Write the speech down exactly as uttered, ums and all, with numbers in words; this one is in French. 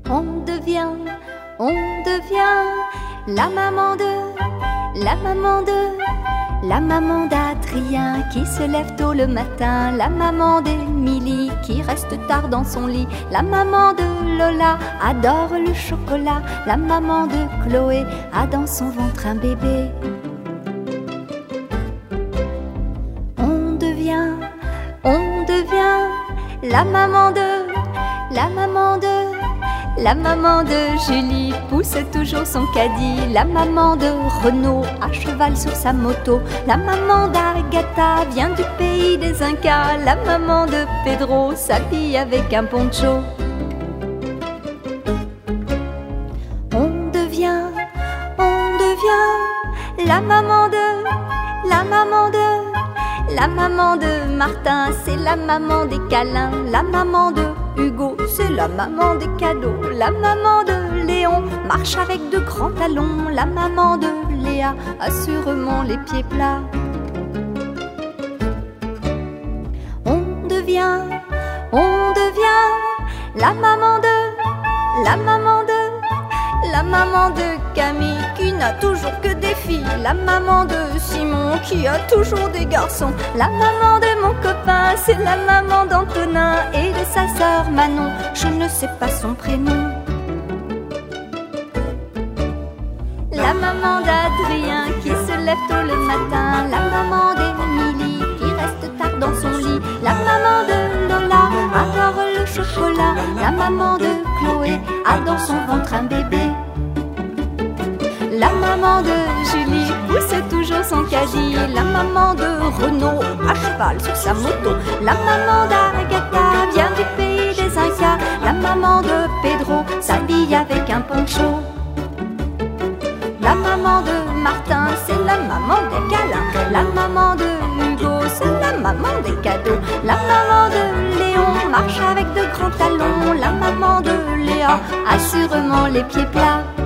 On devient, on devient la maman de, la maman de, la maman d'Adrien qui se lève tôt le matin, la maman d'Émilie qui reste tard dans son lit, la maman de Lola adore le chocolat, la maman de Chloé a dans son ventre un bébé. On devient, on devient la maman de, la maman de, la maman de Julie pousse toujours son caddie, la maman de Renaud à cheval sur sa moto, la maman d'Agatha vient du pays des Incas, la maman de Pedro s'habille avec un poncho. On devient, on devient la maman de, la maman de, la maman de Martin, c'est la maman des câlins, la maman de Hugo, c'est la maman des cadeaux, la maman de Léon marche avec de grands talons, la maman de Léa a sûrement les pieds plats. On devient, on devient la maman de, la maman de, la maman de Camille qui n'a toujours que des filles, la maman de Simon qui a toujours des garçons, la maman de mon copain, c'est la maman d'Antonin et de sa sœur Manon, je ne sais pas son prénom. La maman d'Adrien qui se lève tôt le matin, la maman d'Émilie qui reste tard dans son lit, la maman de Lola adore le chocolat, la maman de Chloé a dans son ventre un bébé. La maman de Julie pousse toujours son caddie, la maman de Renaud à cheval sur sa moto, la maman d'Agatha vient du pays des Incas, la maman de Pedro s'habille avec un poncho. La maman de Martin, c'est la maman des câlins, la maman de Hugo, c'est la maman des cadeaux, la maman de Léon marche avec de grands talons, la maman de Léa a sûrement les pieds plats.